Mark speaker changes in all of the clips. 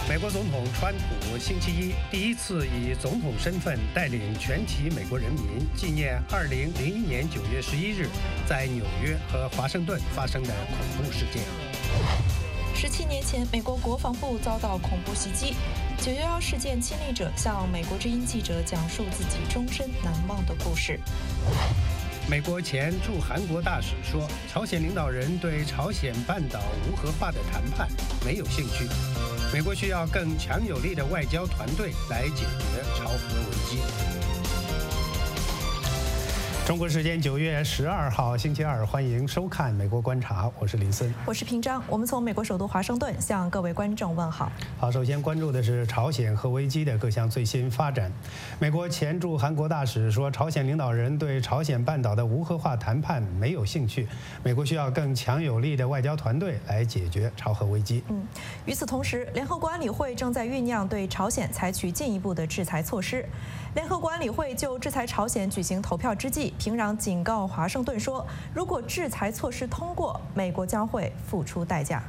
Speaker 1: 美国总统川普星期一第一次以总统身份带领全体美国人民纪念2001年9月11日在纽约和华盛顿发生的恐怖事件。
Speaker 2: 17年前，美国国防部遭到恐怖袭击。911事件亲历者向美国之音记者讲述自己终身难忘的故事。
Speaker 1: 美国前驻韩国大使说，朝鲜领导人对朝鲜半岛无核化的谈判没有兴趣。美国需要更强有力的外交团队来解决朝核危机。中国时间9月12号星期二，欢迎收看《美国观察》，我是林森，
Speaker 2: 我是平章。我们从美国首都华盛顿向各位观众问好。
Speaker 1: 好，首先关注的是朝鲜核危机的各项最新发展。美国前驻韩国大使说，朝鲜领导人对朝鲜半岛的无核化谈判没有兴趣，美国需要更强有力的外交团队来解决朝核危机。
Speaker 2: 与此同时，联合国安理会正在酝酿对朝鲜采取进一步的制裁措施。联合国安理会就制裁朝鲜举行投票之际，平壤警告华盛顿说，如果制裁措施通过，美国将会付出代价。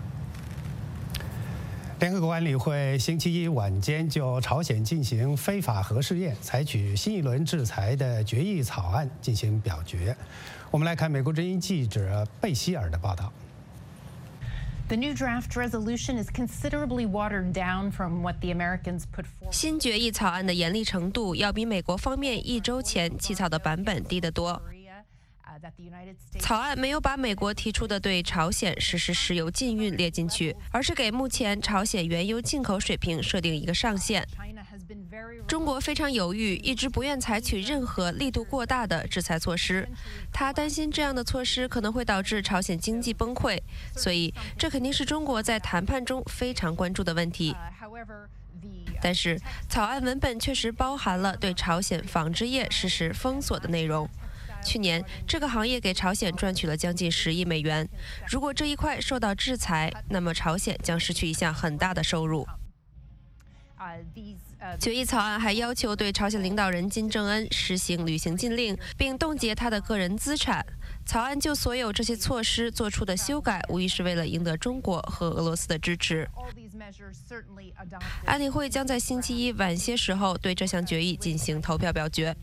Speaker 1: 联合国安理会星期一晚间就朝鲜进行非法核试验、采取新一轮制裁的决议草案进行表决。我们来看美国之音记者贝希尔的报道。
Speaker 3: The new draft resolution is considerably watered down from what the Americans put forward.
Speaker 4: 新决议草案的严厉程度要比美国方面1周前起草的版本低得多。草案没有把美国提出的对朝鲜实施石油禁运列进去，而是给目前朝鲜原油进口水平设定一个上限。中国非常犹豫，一直不愿采取任何力度过大的制裁措施。他担心这样的措施可能会导致朝鲜经济崩溃，所以这肯定是中国在谈判中非常关注的问题。但是，草案文本确实包含了对朝鲜纺织业实施封锁的内容。去年，这个行业给朝鲜赚取了将近10亿美元。如果这一块受到制裁，那么朝鲜将失去一项很大的收入。决议草案还要求对朝鲜领导人金正恩实行旅行禁令，并冻结他的个人资产。草案就所有这些措施做出的修改，无疑是为了赢得中国和俄罗斯的支持。安理会将在星期一晚些时候对这项决议进行投票表决。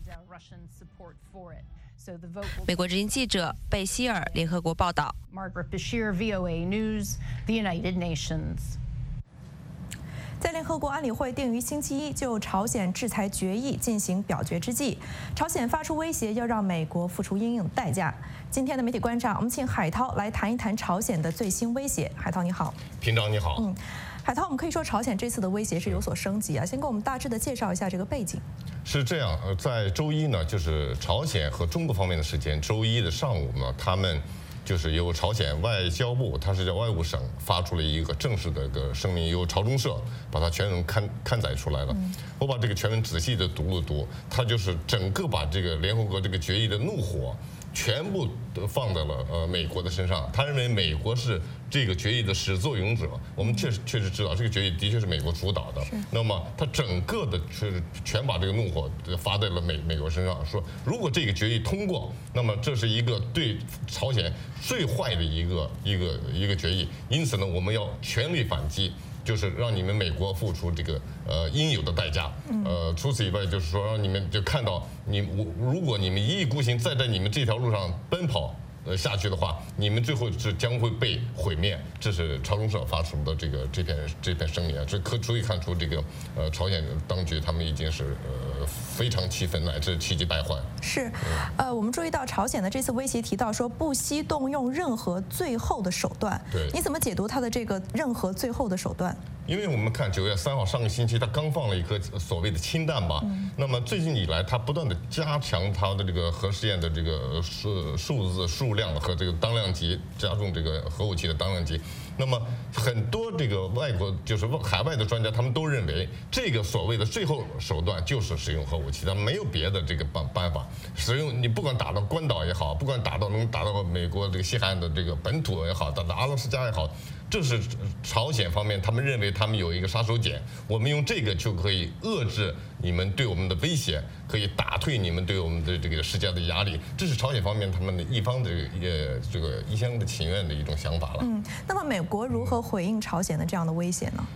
Speaker 4: 美国之音记者贝希尔，联合国报道。
Speaker 3: Margaret Bashir, VOA News, the United Nations.
Speaker 2: 在联合国安理会定于星期一就朝鲜制裁决议进行表决之际，朝鲜发出威胁，要让美国付出应有的代价。今天的媒体观察，我们请海涛来谈一谈朝鲜的最新威胁。海涛你好。
Speaker 5: 平章你好。
Speaker 2: 海涛，我们可以说朝鲜这次的威胁是有所升级啊，先给我们大致的介绍一下这个背景。
Speaker 5: 是这样，在周一呢，就是朝鲜和中国方面的时间，周一的上午呢，他们就是由朝鲜外交部，它是叫外务省，发出了一个正式的一个声明，由朝中社把它全文刊载出来了。我把这个全文仔细的读了读，它就是整个把这个联合国这个决议的怒火全部都放在了美国的身上。他认为美国是这个决议的始作俑者。我们确实知道这个决议的确是美国主导的。那么他整个的全把这个怒火发在了美国身上，说如果这个决议通过，那么这是一个对朝鲜最坏的一个决议。因此呢，我们要全力反击。就是让你们美国付出这个应有的代价。除此以外，就是说让你们就看到如果你们一意孤行再在你们这条路上奔跑下去的话，你们最后是将会被毁灭。这是朝中社发出的这篇声明啊，这足以看出这个朝鲜当局他们已经是非常气愤乃至气急败坏。
Speaker 2: 是，我们注意到朝鲜的这次威胁提到说不惜动用任何最后的手段。
Speaker 5: 对，
Speaker 2: 你怎么解读他的这个任何最后的手段？
Speaker 5: 因为我们看9月3号上个星期，他刚放了一颗所谓的氢弹吧。那么最近以来，他不断的加强他的这个核试验的这个数量和这个当量级，加重这个核武器的当量级。那么很多这个外国就是海外的专家，他们都认为这个所谓的最后手段就是使用核武器，他们没有别的这个办法。使用你不管打到关岛也好，不管能打到美国这个西海岸的这个本土也好，打到阿拉斯加也好。这是朝鲜方面，他们认为他们有一个杀手锏，我们用这个就可以遏制你们对我们的威胁，可以打退你们对我们的这个施加的压力。这是朝鲜方面他们的一方的这个一厢的情愿的一种想法了。
Speaker 2: 那么美国如何回应朝鲜的这样的威胁呢？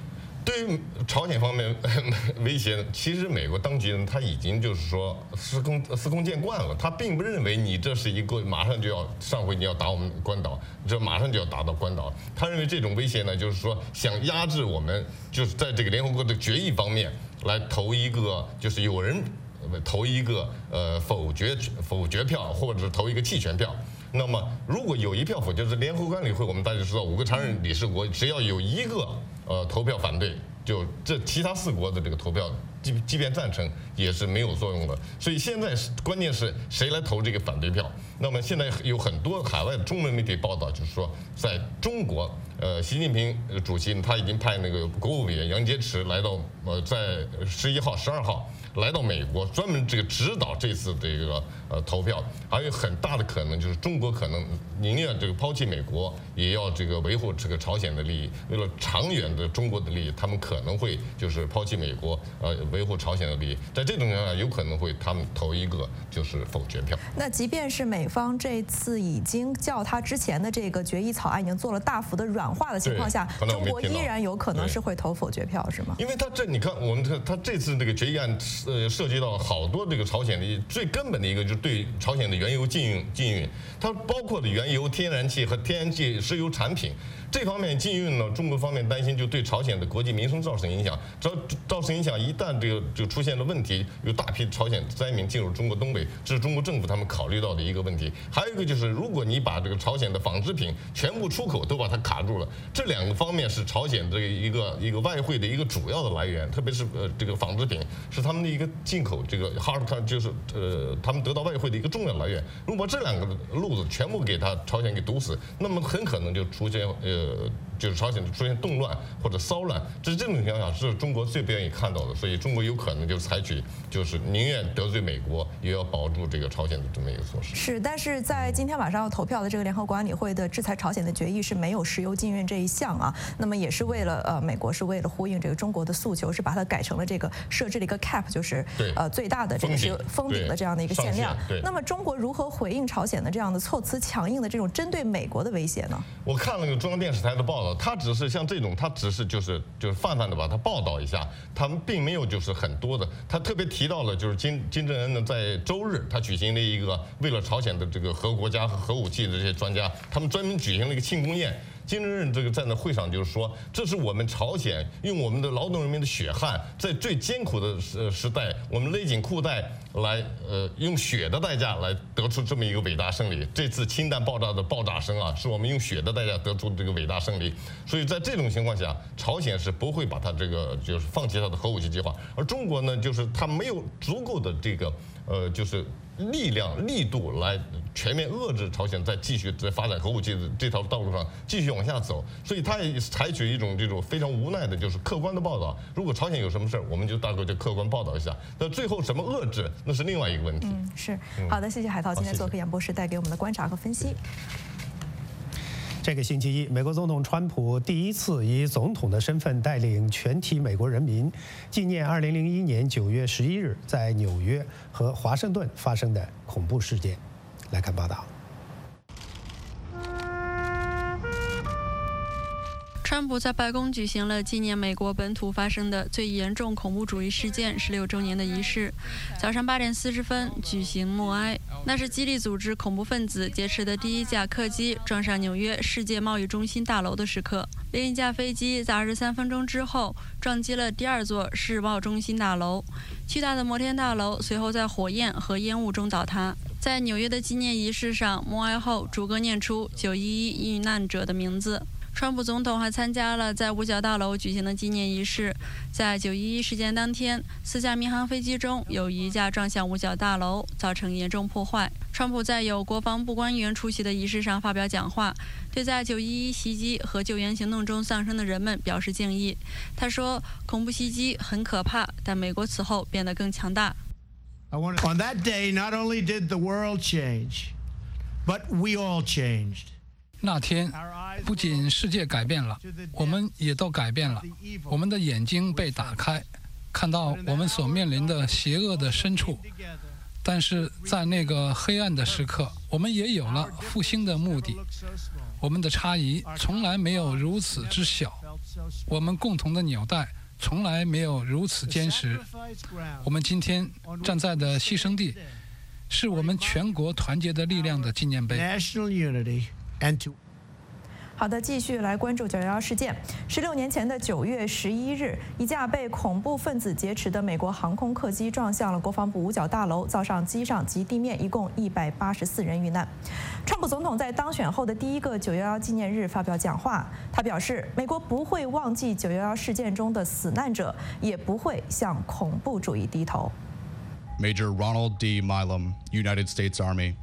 Speaker 5: 对于朝鲜方面威胁，其实美国当局呢，他已经就是说司空见惯了，他并不认为你这是一个马上就要上回你要打我们关岛，这马上就要打到关岛，他认为这种威胁呢，就是说想压制我们，就是在这个联合国的决议方面来投一个，就是有人投一个否决票，或者是投一个弃权票。那么如果有一票否决，就是联合国安理会，我们大家知道5个常任理事国，只要有一个投票反对，就这其他4国的这个投票，即便赞成也是没有作用的。所以现在关键是谁来投这个反对票？那么现在有很多海外的中文媒体报道，就是说在中国，习近平主席他已经派那个国务委员杨洁篪来到在11号、12号。来到美国，专门这个指导这次这个投票，还有很大的可能就是中国可能宁愿这个抛弃美国，也要这个维护这个朝鲜的利益。为了长远的中国的利益，他们可能会就是抛弃美国，维护朝鲜的利益。在这种情况下，有可能会他们投一个就是否决票。
Speaker 2: 那即便是美方这次已经较他之前的这个决议草案已经做了大幅的软化的情况下，中国依然有可能是会投否决票，是吗？
Speaker 5: 因为你看他这次这个决议案。涉及到好多这个朝鲜的最根本的一个，就是对朝鲜的原油禁运，它包括的原油、天然气和天然气石油产品这方面禁运呢，中国方面担心就对朝鲜的国际民生造成影响，造成影响，一旦这个就出现了问题，有大批朝鲜灾民进入中国东北，这是中国政府他们考虑到的一个问题。还有一个就是，如果你把这个朝鲜的纺织品全部出口都把它卡住了，这2个方面是朝鲜这个一个外汇的一个主要的来源，特别是这个纺织品是他们的一个进口这个就是他们得到外汇的一个重要来源。如果这2个路子全部给朝鲜给堵死，那么很可能就出现就是朝鲜出现动乱或者骚乱，这种情况下是中国最不愿意看到的，所以中国有可能就采取就是宁愿得罪美国，也要保住这个朝鲜的这么一个措施。
Speaker 2: 是，但是在今天晚上要投票的这个联合国安理会的制裁朝鲜的决议是没有石油禁运这一项啊，那么也是为了美国是为了呼应这个中国的诉求，是把它改成了这个设置了一个 cap， 就是最大的这个是封顶的这样的一个限量。那么中国如何回应朝鲜的这样的措辞强硬的这种针对美国的威胁呢？我
Speaker 5: 看了个中央电视台的报道。他只是像这种，他只是就是泛泛的把它报道一下，他们并没有就是很多的。他特别提到了就是金正恩呢在周日他举行了一个为了朝鲜的这个核国家和核武器的这些专家，他们专门举行了一个庆功宴。金正恩这个在那会上就是说，这是我们朝鲜用我们的劳动人民的血汗，在最艰苦的时代，我们勒紧裤带来用血的代价来得出这么一个伟大胜利。这次氢弹爆炸的爆炸声啊，是我们用血的代价得出这个伟大胜利。所以在这种情况下，朝鲜是不会把它这个就是放弃它的核武器计划，而中国呢，就是它没有足够的这个就是力度来全面遏制朝鲜再继续在发展核武器的这条道路上继续往下走，所以他也采取一种这种非常无奈的，就是客观的报道。如果朝鲜有什么事儿，我们就大概就客观报道一下。那最后什么遏制，那是另外一个问题。
Speaker 2: 是好的，谢谢海涛今天做客演播室带给我们的观察和分析。
Speaker 1: 这个星期一，美国总统川普第一次以总统的身份带领全体美国人民纪念2001年9月11日在纽约和华盛顿发生的恐怖事件。来看报道。
Speaker 6: 川普在白宫举行了纪念美国本土发生的最严重恐怖主义事件16周年的仪式。早上8点40分举行默哀，那是激励组织恐怖分子劫持的第一架客机撞上纽约世界贸易中心大楼的时刻。另一架飞机在23分钟之后撞击了第2座世贸中心大楼，巨大的摩天大楼随后在火焰和烟雾中倒塌。在纽约的纪念仪式上，默哀后逐个念出911遇难者的名字。川普总统还参加了在五角大楼举行的纪念仪式。在911事件当天，4架民航飞机中有1架撞向五角大楼，造成严重破坏。川普在有国防部官员出席的仪式上发表讲话，对在911袭击和救援行动中丧生的人们表示敬意。他说，恐怖袭击很可怕，但美国此后变得更强大。
Speaker 7: On that day, not only did the world change, but we all changed.
Speaker 8: 那天，不仅世界改变了，我们也都改变了。我们的眼睛被打开，看到我们所面临的邪恶的深处。但是在那个黑暗的时刻，我们也有了复兴的目的。我们的差异从来没有如此之小，我们共同的纽带从来没有如此坚实。我们今天站在的牺牲地，是我们全国团结的力量的纪念碑。
Speaker 2: 好的，继续来关注911事件。16年前的9月11日，一架被恐怖分子劫持的美国航空客机撞向了国防部五角大楼，造成机上及地面一共184人遇难。川普总统在当选后的第一个911纪念日发表讲话，他表示，美国不会忘记911事件中的死难者，也不会向恐怖主义低头。
Speaker 9: Major Ronald D. Milam, United States Army。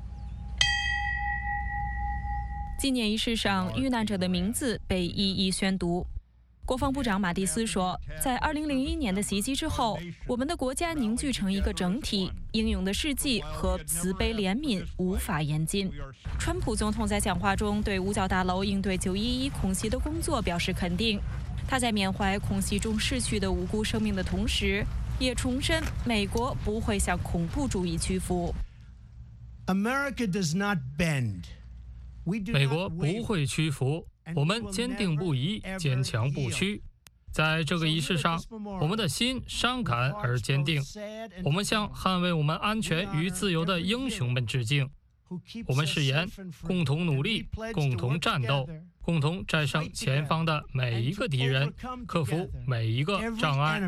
Speaker 10: 纪念仪式上，遇难者的名字被一一宣读。国防部长马蒂斯说，在2001年的袭击之后，我们的国家凝聚成一个整体，英勇的事迹和慈悲怜悯无法言尽。川普总统在讲话中对五角大楼应对911空袭的工作表示肯定。他在缅怀空袭中逝去的无辜生命的同时，也重申美国不会向恐怖主义屈服。
Speaker 7: America does not bend。
Speaker 11: 美国不会屈服，我们坚定不移，坚强不屈。在这个仪式上，我们的心伤感而坚定。我们向捍卫我们安全与自由的英雄们致敬。我们誓言共同努力，共同战斗，共同战胜前方的每一个敌人，克服每一个障碍。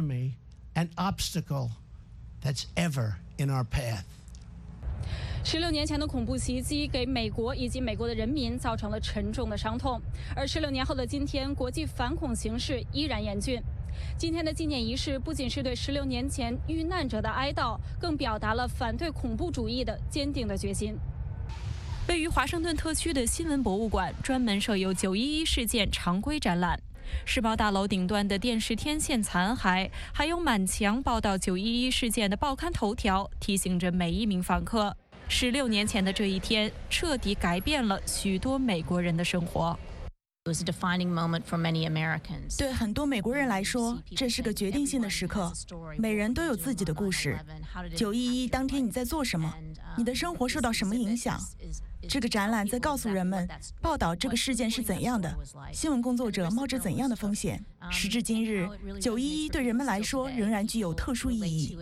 Speaker 12: 16年前的恐怖袭击给美国以及美国的人民造成了沉重的伤痛，而16年后的今天，国际反恐形势依然严峻。今天的纪念仪式不仅是对16年前遇难者的哀悼，更表达了反对恐怖主义的坚定的决心。
Speaker 10: 位于华盛顿特区的新闻博物馆专门设有911事件常规展览。世贸大楼顶端的电视天线残骸，还有满墙报道911事件的报刊头条，提醒着每一名访客，16年前的这一天彻底改变了许多美国人的生活。
Speaker 13: 对很多美国人来说，这是个决定性的时刻。每人都有自己的故事。911当天你在做什么？你的生活受到什么影响？这个展览在告诉人们，报道这个事件是怎样的，新闻工作者冒着怎样的风险。时至今日，911对人们来说仍然具有特殊意义。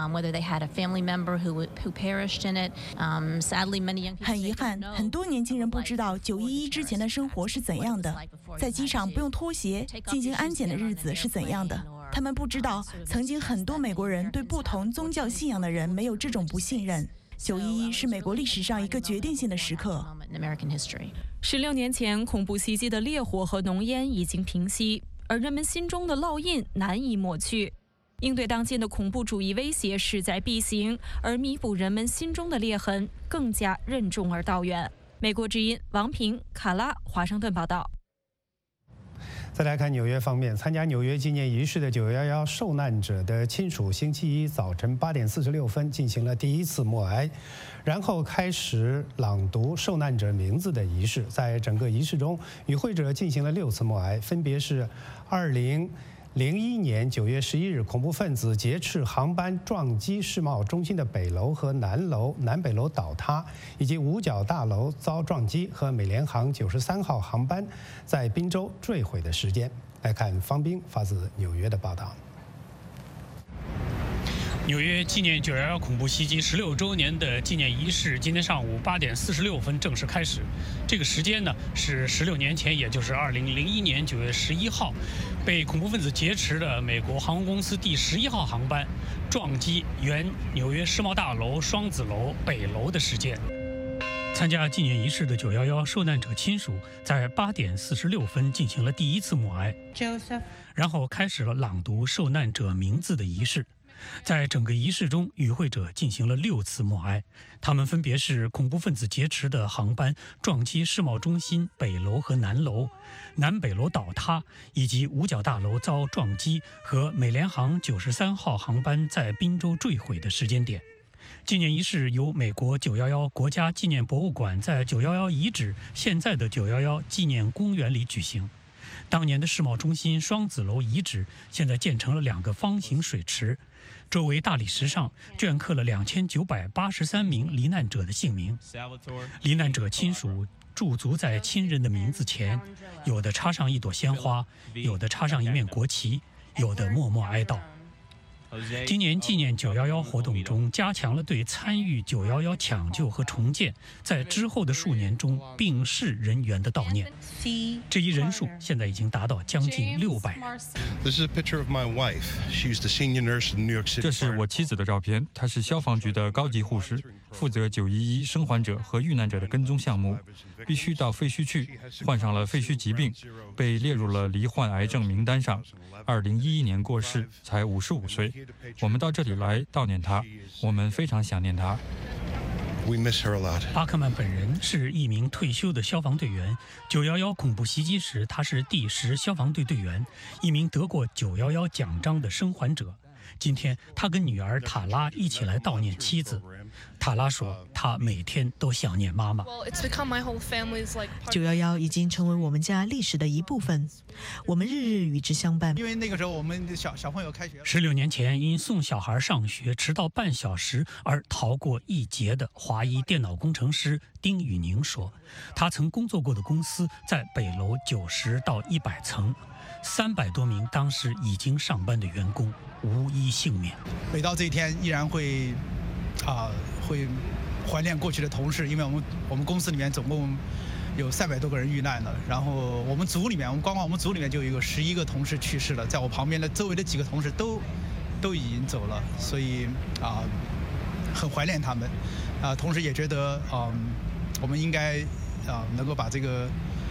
Speaker 13: 很遗憾，很多年轻人不知道911之前的生活是怎样的，在机场不用脱鞋进行安检的日子是怎样的。他们不知道，曾经很多美国人对不同宗教信仰的人没有这种不信任。911是美国历史上一个决定性的时刻。
Speaker 10: 16年前，恐怖袭击的烈火和浓烟已经平息，而人们心中的烙印难以抹去。应对当今的恐怖主义威胁势在必行，而弥补人们心中的裂痕更加任重而道远。美国之音王平、卡拉，华盛顿报道。
Speaker 1: 再来看纽约方面，参加纽约纪念仪式的911受难者的亲属，星期一早晨8点46分进行了第一次默哀，然后开始朗读受难者名字的仪式。在整个仪式中，与会者进行了6次默哀，分别是2001年9月11日恐怖分子劫持航班撞击世贸中心的北楼和南北楼倒塌，以及五角大楼遭撞击和美联航93号航班在宾州坠毁的时间。来看方斌发自纽约的报道。
Speaker 14: 纽约纪念911恐怖袭击16周年的纪念仪式今天上午8点46分正式开始。这个时间呢是16年前，也就是2001年9月11号，被恐怖分子劫持的美国航空公司第11号航班撞击原纽约世贸大楼双子楼北楼的事件。参加纪念仪式的911受难者亲属在8点46分进行了第一次默哀，然后开始了朗读受难者名字的仪式。在整个仪式中，与会者进行了6次默哀，他们分别是恐怖分子劫持的航班撞击世贸中心北楼和南楼，南北楼倒塌，以及五角大楼遭撞击和美联航93号航班在宾州坠毁的时间点。纪念仪式由美国911国家纪念博物馆在911遗址现在的911纪念公园里举行。当年的世贸中心双子楼遗址现在建成了2个方形水池，周围大理石上镌刻了2983名罹难者的姓名。罹难者亲属驻足在亲人的名字前，有的插上一朵鲜花，有的插上一面国旗， 有的默默哀悼。今年纪念911活动中，加强了对参与911抢救和重建在之后的数年中病逝人员的悼念。这一人数现在已经达到将近600人。
Speaker 15: 这是我妻子的照片，她是消防局的高级护士，负责911生还者和遇难者的跟踪项目，必须到废墟去，患上了废墟疾病，被列入了罹患癌症名单上。2011年过世，才55岁。我们到这里来悼念他，我们非常想念他。
Speaker 14: 巴克曼本人是一名退休的消防队员。911恐怖袭击时，他是第10消防队队员，一名得过911奖章的生还者。今天，他跟女儿塔拉一起来悼念妻子。塔拉说，他每天都想念妈妈。
Speaker 16: 911已经成为我们家历史的一部分，我们日日与之相伴。
Speaker 17: 因为那个时候我们小朋友开学
Speaker 14: 16年前，因送小孩上学迟到半小时而逃过一劫的华裔电脑工程师丁宇宁说，他曾工作过的公司在北楼90到100层，300多名当时已经上班的员工无一幸免。
Speaker 17: 每到这一天，依然会怀念过去的同事，因为我们公司里面总共有300多个人遇难了，然后我们组里面，光我们组里面就有11个同事去世了，在我旁边的周围的几个同事都已经走了，所以很怀念他们，同时也觉得我们应该能够把这个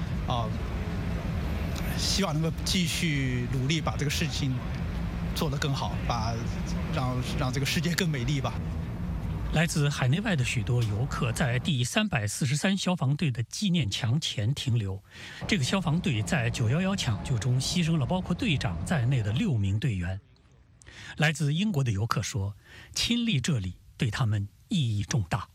Speaker 17: 希望能够继续努力，把这个事情做得更好，让这个世界更美丽吧。
Speaker 14: 来自海内外的许多游客在第343消防队的纪念墙前停留。这个消防队在911抢救中牺牲了包括队长在内的6名队员。来自英国的游客说，亲历这里对他们意义重大。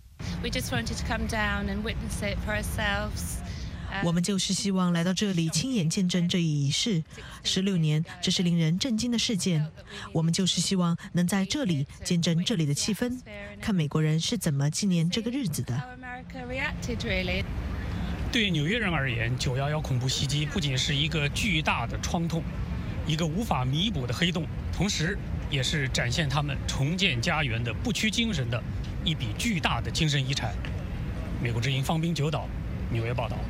Speaker 16: 我们就是希望来到这里亲眼见证这一仪式。16年，这是令人震惊的事件。我们就是希望能在这里见证这里的气氛，看美国人是怎么纪念这个日子的。
Speaker 14: 对纽约人而言，911恐怖袭击不仅是一个巨大的创痛，一个无法弥补的黑洞，同时也是展现他们重建家园的不屈精神的一笔巨大的精神遗产。美国之音方斌九岛，纽约报道。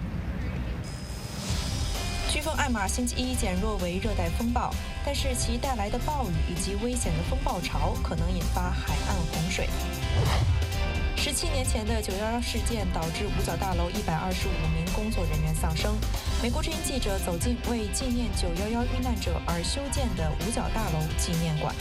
Speaker 2: 飓风艾玛星期一减弱为热带风暴，但是其带来的暴雨以及危险的风暴潮可能引发海岸洪水。17年前的911事件导致五角大楼125名工作人员丧生。美国之音记者走进为纪念911遇难者而修建的五角大楼纪念馆。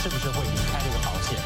Speaker 18: 是不是会离开这个保险？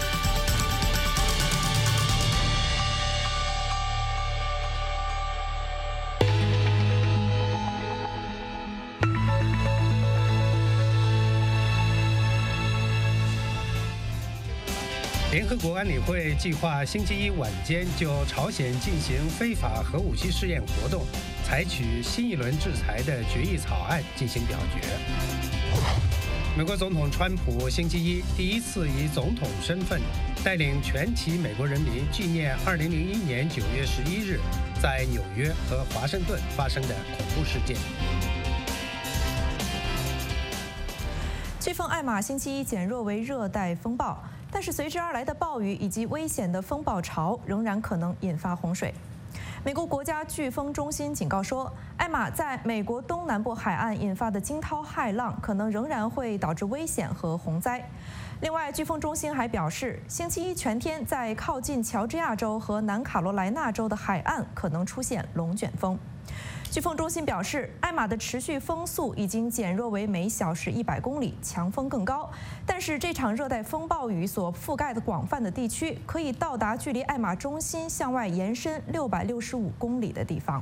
Speaker 1: 联合国安理会计划星期一晚间就朝鲜进行非法核武器试验活动，采取新一轮制裁的决议草案进行表决。美国总统川普星期一第一次以总统身份带领全体美国人民纪念2001年9月11日在纽约和华盛顿发生的恐怖事件。
Speaker 2: 飓风艾玛星期一减弱为热带风暴，但是随之而来的暴雨以及危险的风暴潮仍然可能引发洪水。美国国家飓风中心警告说，艾玛在美国东南部海岸引发的惊涛骇浪可能仍然会导致危险和洪灾。另外，飓风中心还表示，星期一全天在靠近乔治亚州和南卡罗来纳州的海岸可能出现龙卷风。飓风中心表示，艾玛的持续风速已经减弱为每小时100公里，强风更高。但是这场热带风暴雨所覆盖的广泛的地区，可以到达距离艾玛中心向外延伸665公里的地方。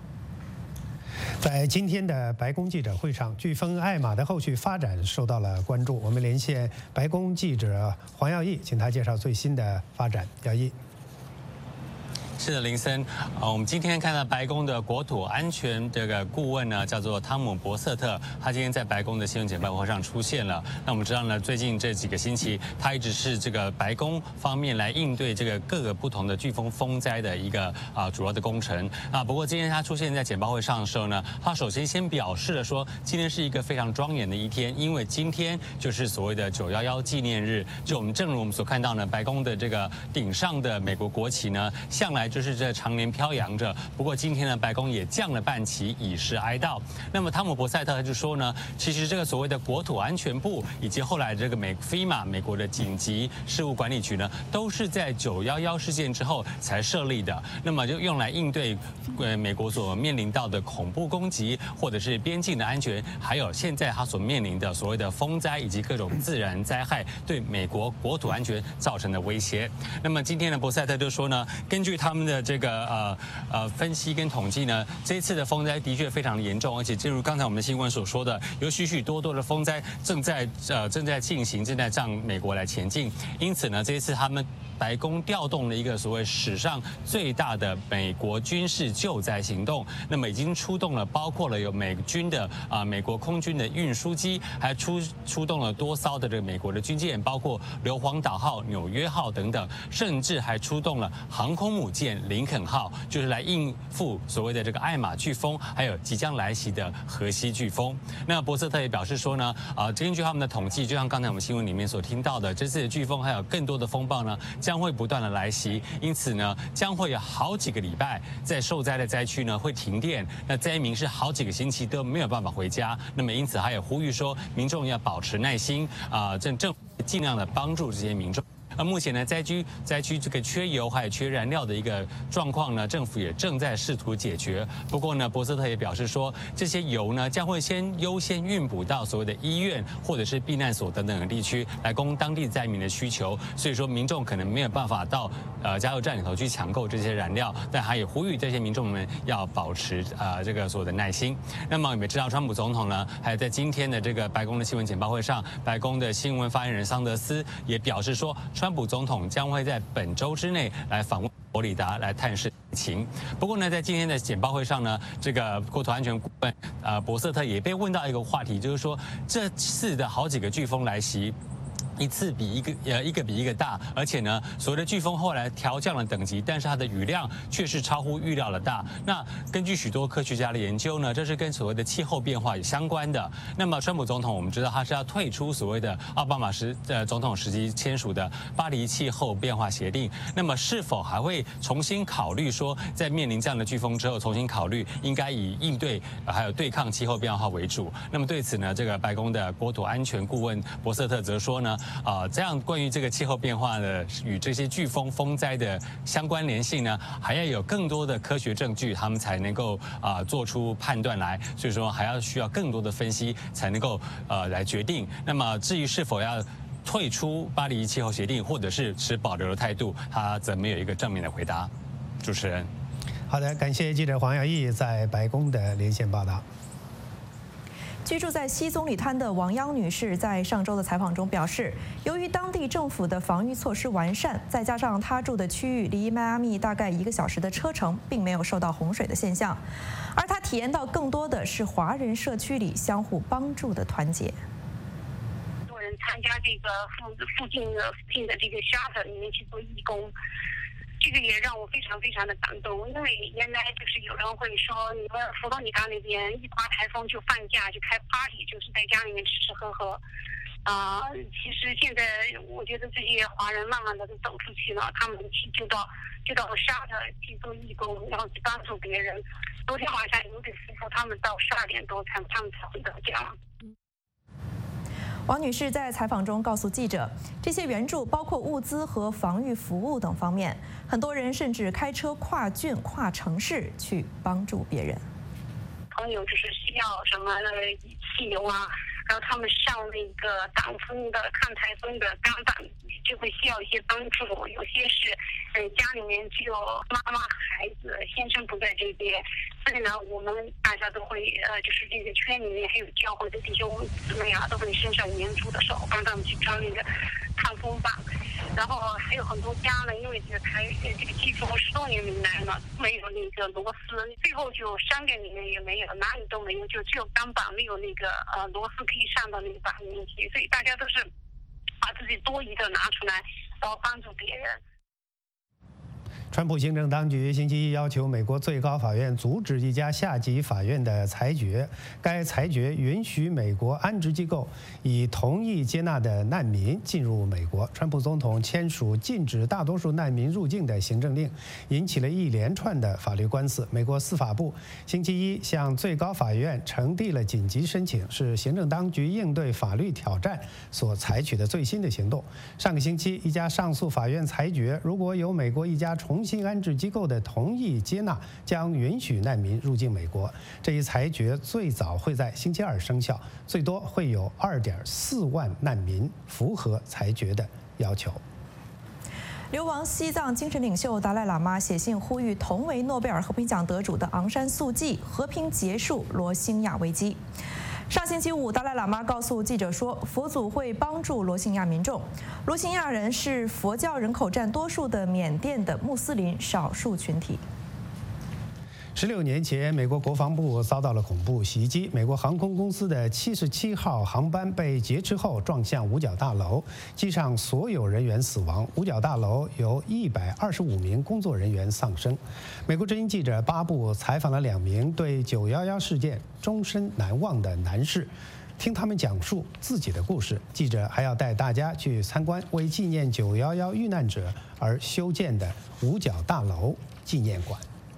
Speaker 1: 在今天的白宫记者会上，飓风艾玛的后续发展受到了关注。我们连线白宫记者黄耀义，请他介绍最新的发展。耀义。
Speaker 18: 是的，林森，我们今天看到白宫的国土安全这个顾问呢，叫做汤姆·伯瑟特，他今天在白宫的新闻简报会上出现了。那我们知道呢，最近这几个星期，他一直是这个白宫方面来应对这个各个不同的飓风风灾的一个主要的工程。不过今天他出现在简报会上的时候呢，他首先先表示了说，今天是一个非常庄严的一天，因为今天就是所谓的911纪念日。就正如我们所看到呢，白宫的这个顶上的美国国旗呢，向来就是这常年飘扬着。不过今天呢，白宫也降了半旗，以示哀悼。那么汤姆·伯塞特就说呢，其实这个所谓的国土安全部以及后来这个FEMA 美国的紧急事务管理局呢，都是在911事件之后才设立的。那么就用来应对美国所面临到的恐怖攻击，或者是边境的安全，还有现在他所面临的所谓的风灾以及各种自然灾害对美国国土安全造成的威胁。那么今天的伯塞特就说呢，根据他们的这个分析跟统计呢，这一次的风灾的确非常严重，而且正如刚才我们的新闻所说的，有许许多多的风灾正在进行，正在向美国来前进。因此呢，这一次他们白宫调动了一个所谓史上最大的美国军事救灾行动，那么已经出动了，包括了有美军的美国空军的运输机，还出动了多艘的这个美国的军舰，包括硫磺岛号、纽约号等等，甚至还出动了航空母舰林肯号，就是来应付所谓的这个艾玛飓风，还有即将来袭的荷西飓风。那伯瑟特也表示说呢，根据他们的统计，就像刚才我们新闻里面所听到的，这次的飓风还有更多的风暴呢，将会不断的来袭，因此呢，将会有好几个礼拜在受灾的灾区呢会停电，那灾民是好几个星期都没有办法回家。那么因此，还有呼吁说，民众要保持耐心，政府尽量的帮助这些民众。目前呢，灾区这个缺油还有缺燃料的一个状况呢，政府也正在试图解决。不过呢，伯瑟特也表示说，这些油呢将会优先运补到所谓的医院或者是避难所等等的地区，来供当地灾民的需求。所以说，民众可能没有办法到加油站里头去抢购这些燃料，但他也呼吁这些民众们要保持这个所有的耐心。那么我们也知道，川普总统呢，还在今天的这个白宫的新闻简报会上，白宫的新闻发言人桑德斯也表示说，川普总统将会在本周之内来访问佛里达来探视疫情。不过呢，在今天的简报会上呢，这个国土安全顾问伯瑟特也被问到一个话题，就是说这次的好几个飓风来袭，一次比一个比一个大，而且呢，所谓的飓风后来调降了等级，但是它的雨量却是超乎预料的大。那根据许多科学家的研究呢，这是跟所谓的气候变化有相关的。那么川普总统我们知道他是要退出所谓的奥巴马总统时期签署的巴黎气候变化协定，那么是否还会重新考虑说，在面临这样的飓风之后，重新考虑应该以应对还有对抗气候变化为主？那么对此呢，这个白宫的国土安全顾问伯瑟特则说呢，这样关于这个气候变化的与这些飓风风灾的相关联性呢，还要有更多的科学证据，他们才能够做出判断来。所以说还需要更多的分析才能够来决定。那么至于是否要退出巴黎气候协定，或者是持保留的态度，他则没有一个正面的回答。主持人，
Speaker 1: 好的，感谢记者黄耀义在白宫的连线报道。
Speaker 2: 居住在西总理滩的王央女士在上周的采访中表示，由于当地政府的防御措施完善，再加上她住的区域离迈阿密大概1个小时的车程，并没有受到洪水的现象。而她体验到更多的是华人社区里相互帮助的团结。
Speaker 19: 很多人参加这个附近的这个 shelter 里面去做义工。这个也让我非常非常的感动，因为原来就是有人会说，你们佛罗里达那边一刮台风就放假就开 party， 就是在家里面吃吃喝喝。其实现在我觉得这些华人慢慢的都走出去了，他们就到沙特去做义工，然后去帮助别人。昨天晚上有对夫妇，他们到12点多他们才回到家。
Speaker 2: 王女士在采访中告诉记者，这些援助包括物资和防御服务等方面，很多人甚至开车跨郡、跨城市去帮助别人。
Speaker 19: 朋友就是需要什么汽油啊，然后他们上那个挡风的、抗台风的钢板，就会需要一些帮助。有些是家里面只有妈妈、孩子，先生不在这边，所以呢，我们大家都会就是这个圈里面还有教会的弟兄姊妹啊，都会伸上援助的手，帮他们去装那个抗风板。然后还有很多家呢，因为这个技术10多年没来了，没有那个螺丝，最后就商店里面也没有，哪里都没有，就只有钢板，没有那个螺丝可以上到那个板里面去，所以大家都是把自己多余的拿出来，然后帮助别人。
Speaker 1: 川普行政当局星期一要求美国最高法院阻止一家下级法院的裁决。该裁决允许美国安置机构以同意接纳的难民进入美国。川普总统签署禁止大多数难民入境的行政令，引起了一连串的法律官司。美国司法部星期一向最高法院呈递了紧急申请，是行政当局应对法律挑战所采取的最新的行动。上个星期，一家上诉法院裁决，如果有美国一家重新安置机构的同意接纳，将允许难民入境美国。这一裁决最早会在星期二生效，最多会有2.4万难民符合裁决的要求。
Speaker 2: 流亡西藏精神领袖达赖喇嘛写信呼吁同为诺贝尔和平奖得主的昂山素季和平结束罗兴亚危机。上星期五，达赖喇嘛告诉记者说，佛祖会帮助罗兴亚民众。罗兴亚人是佛教人口占多数的缅甸的穆斯林少数群体。
Speaker 1: 16年前，美国国防部遭到了恐怖袭击。美国航空公司的77号航班被劫持后撞向五角大楼，机上所有人员死亡。五角大楼有125名工作人员丧生。美国之音记者巴布采访了2名对911事件终身难忘的男士，听他们讲述自己的故事。记者还要带大家去参观为纪念911遇难者而修建的五角大楼纪念馆。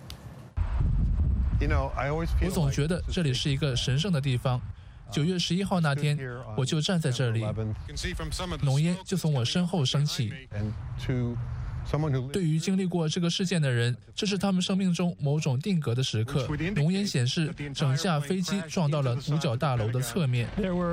Speaker 20: 我总觉得这里是一个神圣的地方。9月11号那天，我就站在这里，浓烟就从我身后升起。对于经历过这个事件的人，这是他们生命中某种定格的时刻。浓烟显示，整架飞机撞到了五角大楼的侧面。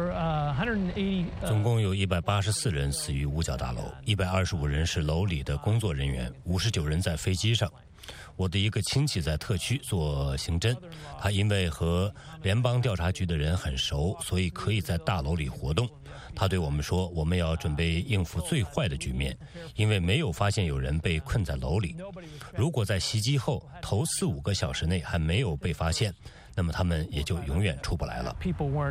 Speaker 21: 总共有184人死于五角大楼，125人是楼里的工作人员，59人在飞机上。我的一个亲戚在特区做刑侦，他因为和联邦调查局的人很熟，所以可以在大楼里活动。他对我们说，我们要准备应付最坏的局面，因为没有发现有人被困在楼里。如果在袭击后头4-5个小时内还没有被发现，那么他们也就永远出不来了。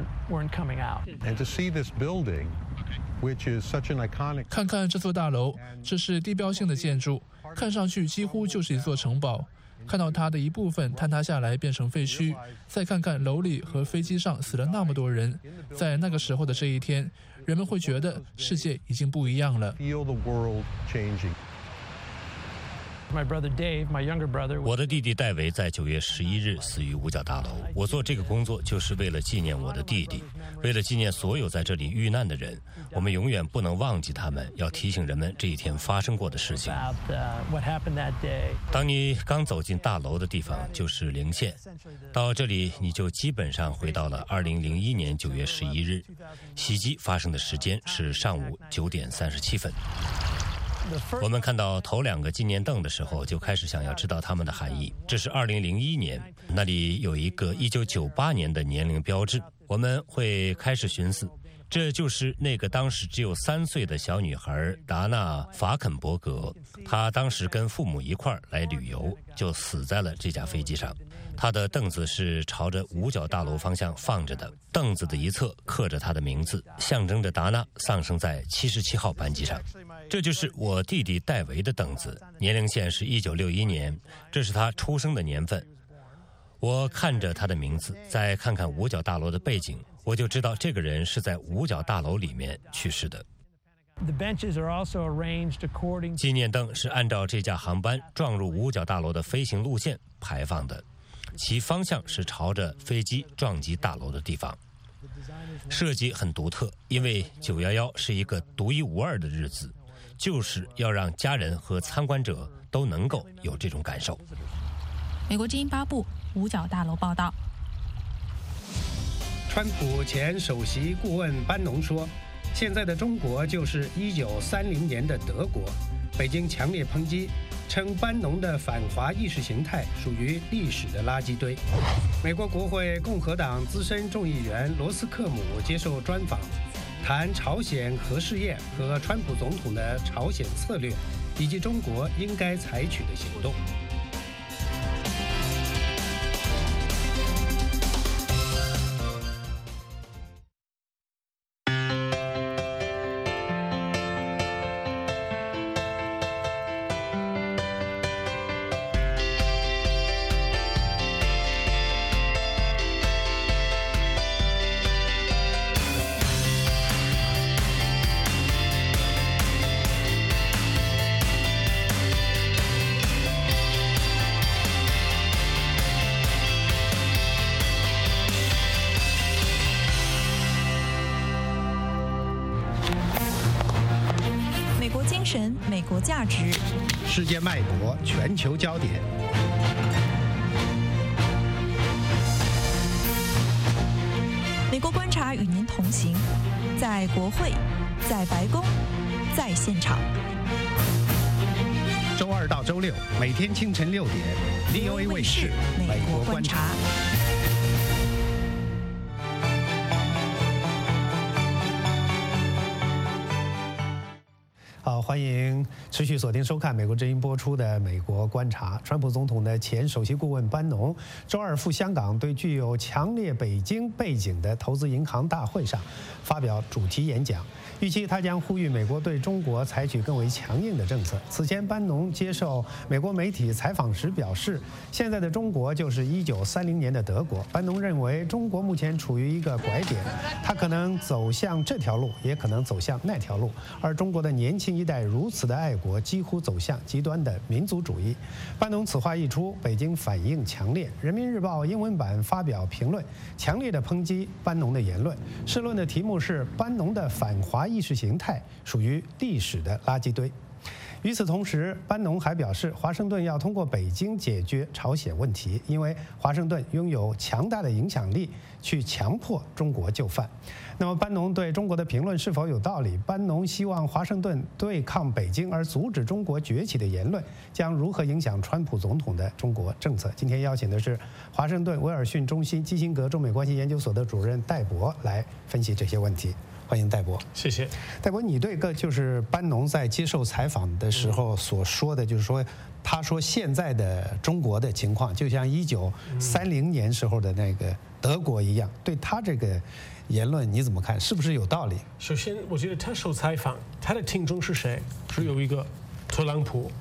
Speaker 20: 看看这座大楼，这是地标性的建筑，看上去几乎就是一座城堡。看到它的一部分坍塌下来变成废墟，再看看楼里和飞机上死了那么多人，在那个时候的这一天，人们会觉得世界已经不一样了。
Speaker 21: 我的弟弟戴维在9月11日死于五角大楼。我做这个工作就是为了纪念我的弟弟，为了纪念所有在这里遇难的人。我们永远不能忘记他们，要提醒人们这一天发生过的事情。当你刚走进大楼的地方就是零线，到这里你就基本上回到了2001年9月11日。袭击发生的时间是上午9点37分。我们看到头2个纪念凳的时候，就开始想要知道它们的含义。这是2001年，那里有一个1998年的年龄标志。我们会开始寻思，这就是那个当时只有3岁的小女孩达纳·法肯伯格。她当时跟父母一块儿来旅游，就死在了这架飞机上。她的凳子是朝着五角大楼方向放着的，凳子的一侧刻着她的名字，象征着达纳丧生在77号班机上。这就是我弟弟戴维的凳子，年龄线是1961年，这是他出生的年份。我看着他的名字，再看看五角大楼的背景，我就知道这个人是在五角大楼里面去世的。纪念凳是按照这架航班撞入五角大楼的飞行路线排放的，其方向是朝着飞机撞击大楼的地方。设计很独特，因为911是一个独一无二的日子，就是要让家人和参观者都能够有这种感受。
Speaker 2: 美国之音8部五角大楼报道。
Speaker 1: 川普前首席顾问班农说，现在的中国就是1930年的德国。北京强烈抨击，称班农的反华意识形态属于历史的垃圾堆。美国国会共和党资深众议员罗斯克姆接受专访，谈朝鲜核试验和川普总统的朝鲜策略，以及中国应该采取的行动。
Speaker 2: 美国价值，
Speaker 1: 世界脉搏，全球焦点。
Speaker 2: 美国观察与您同行，在国会，在白宫，在现场。
Speaker 1: 周2到周6，每天清晨6点 ，VOA 卫视《美国观察》。好，欢迎持续锁定收看美国之音播出的《美国观察》。川普总统的前首席顾问班农周2赴香港，对具有强烈北京背景的投资银行大会上发表主题演讲，预期他将呼吁美国对中国采取更为强硬的政策。此前，班农接受美国媒体采访时表示，现在的中国就是1930年的德国。班农认为，中国目前处于一个拐点，他可能走向这条路，也可能走向那条路，而中国的年轻一代如此的爱国，几乎走向极端的民族主义。班农此话一出，北京反应强烈。人民日报英文版发表评论，强烈的抨击班农的言论。社论的题目是“班农的反华意识形态属于历史的垃圾堆”。与此同时，班农还表示，华盛顿要通过北京解决朝鲜问题，因为华盛顿拥有强大的影响力去强迫中国就范。那么，班农对中国的评论是否有道理？班农希望华盛顿对抗北京而阻止中国崛起的言论，将如何影响川普总统的中国政策？今天邀请的是华盛顿威尔逊中心基辛格中美关系研究所的主任戴博来分析这些问题。欢迎戴博。
Speaker 4: 谢谢。
Speaker 1: 戴博，你对就是班农在接受采访的时候所说的，就是说，他说现在的中国的情况就像1930年时候的那个德国一样，对他这个言论你怎么看？是不是有道理？
Speaker 4: 首先，我觉得他受采访，他的听众是谁？是有一个特朗普。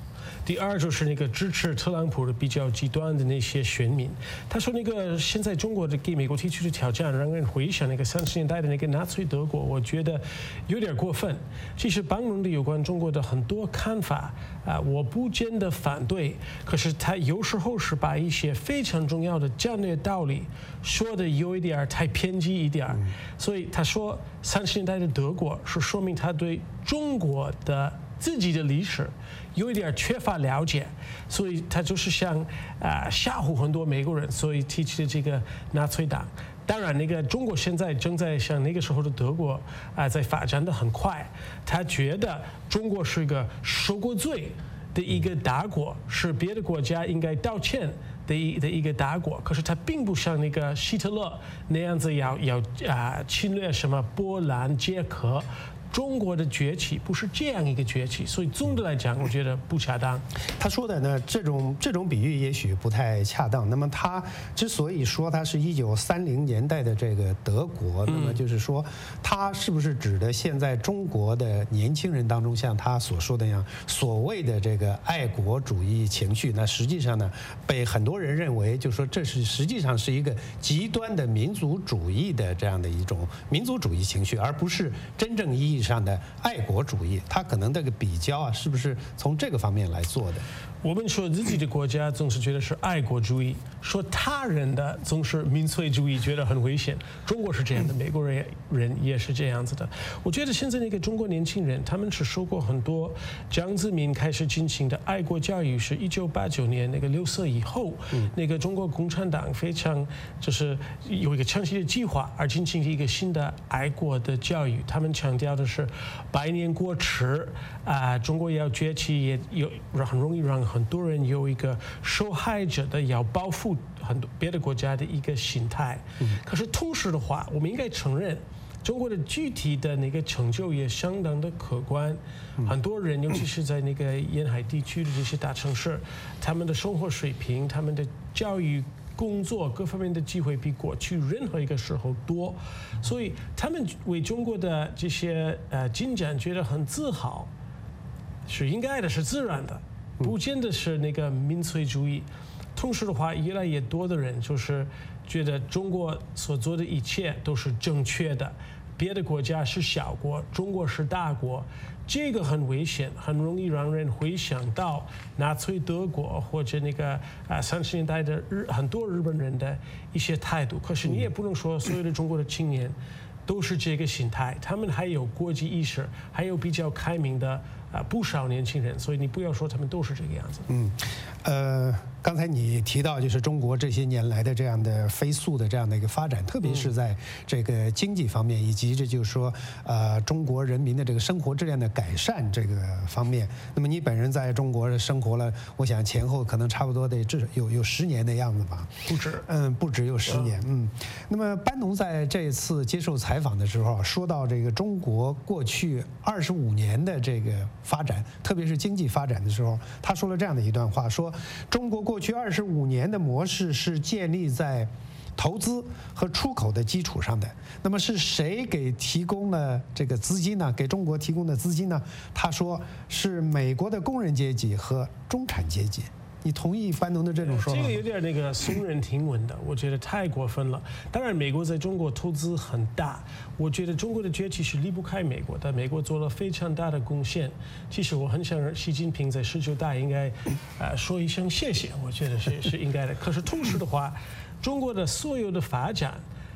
Speaker 4: 第二就是那个支持特朗普的比较极端的那些选民。他说那个现在中国的给美国提出的挑战，让人回想那个30年代的那个纳粹德国，我觉得有点过分。其实班农的有关中国的很多看法我不见得反对，可是他有时候是把一些非常重要的战略道理说的有一点太偏激一点，所以他说30年代的德国是说明他对中国的自己的历史有一点缺乏了解，所以他就是想吓唬很多美国人，所以提起了这个纳粹党。当然，那个中国现在正在像那个时候的德国在发展的很快，他觉得中国是一个受过罪的一个大国，是别的国家应该道歉的一个大国。可是他并不像那个希特勒那样子要侵略什么波兰、捷克。中国的崛起不是这样一个崛起，所以总的来讲，我觉得不恰当。
Speaker 1: 他说的呢，这种比喻也许不太恰当。那么他之所以说他是1930年代的这个德国，那么就是说，他是不是指的现在中国的年轻人当中，像他所说的那样，所谓的这个爱国主义情绪？那实际上呢，被很多人认为，就是说这是实际上是一个极端的民族主义的这样的一种民族主义情绪，而不是真正意义上的爱国主义。他可能这个比较是不是从这个方面来做的？
Speaker 4: 我们说自己的国家总是觉得是爱国主义，说他人的总是民粹主义，觉得很危险。中国是这样的，美国人也是这样子的。我觉得现在那个中国年轻人，他们是受过很多江泽民开始进行的爱国教育，是1989年那个6色以后，那个中国共产党非常就是有一个长期的计划，而进行一个新的爱国的教育。他们强调的是百年国耻中国要崛起，也有很容易让很多人有一个受害者的要报复很多别的国家的一个心态。可是同时的话，我们应该承认，中国的具体的那个成就也相当的可观。很多人，尤其是在那个沿海地区的这些大城市，他们的生活水平、他们的教育、工作各方面的机会比过去任何一个时候多，所以他们为中国的这些进展觉得很自豪，是应该的，是自然的。不见得是那个民粹主义。同时的话，越来越多的人就是觉得中国所做的一切都是正确的，别的国家是小国，中国是大国，这个很危险，很容易让人回想到纳粹德国或者那个30年代的很多日本人的一些态度。可是你也不能说所有的中国的青年都是这个心态，他们还有国际意识，还有比较开明的不少年轻人，所以你不要说他们都是这个样子。
Speaker 1: 刚才你提到就是中国这些年来的这样的飞速的这样的一个发展，特别是在这个经济方面，以及这就是说中国人民的这个生活质量的改善这个方面。那么你本人在中国生活了，我想前后可能差不多得至少有10年的样子吧？
Speaker 4: 不止，
Speaker 1: 不止有10年。那么班农在这次接受采访的时候说到这个中国过去25年的这个发展，特别是经济发展的时候，他说了这样的一段话，说中国过去25年的模式是建立在投资和出口的基础上的。那么是谁给提供了这个资金呢？给中国提供的资金呢？他说是美国的工人阶级和中产阶级。你同意班农的这种说法？
Speaker 4: 这个有点那个耸人听闻的，我觉得太过分了。当然，美国在中国投资很大，我觉得中国的崛起是离不开美国的。美国做了非常大的贡献。其实我很想让习近平在19大应该说一声谢谢，我觉得是应该的。可是同时的话，中国的所有的发展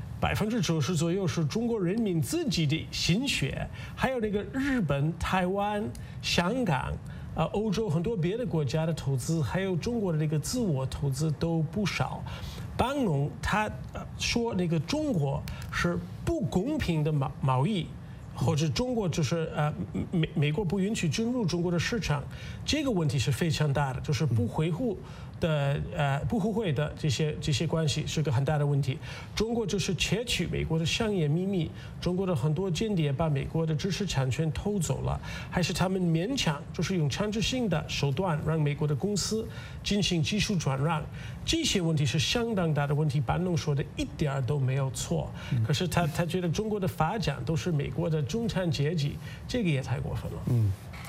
Speaker 4: ，90%左右是中国人民自己的心血，还有那个日本、台湾、香港。欧洲很多别的国家的投资，还有中国的这个自我投资都不少。班农他说那个中国是不公平的贸易，或者中国就是美国不允许进入中国的市场，这个问题是非常大的，就是不互惠的这些关系是个很大的问题。中国就是窃取美国的商业秘密，中国的很多间谍把美国的知识产权偷走了，还是他们勉强就是用强制性的手段让美国的公司进行技术转让，这些问题是相当大的问题。班农说的一点都没有错，可是他觉得中国的发展都是美国的中产阶级，这个也太过分了。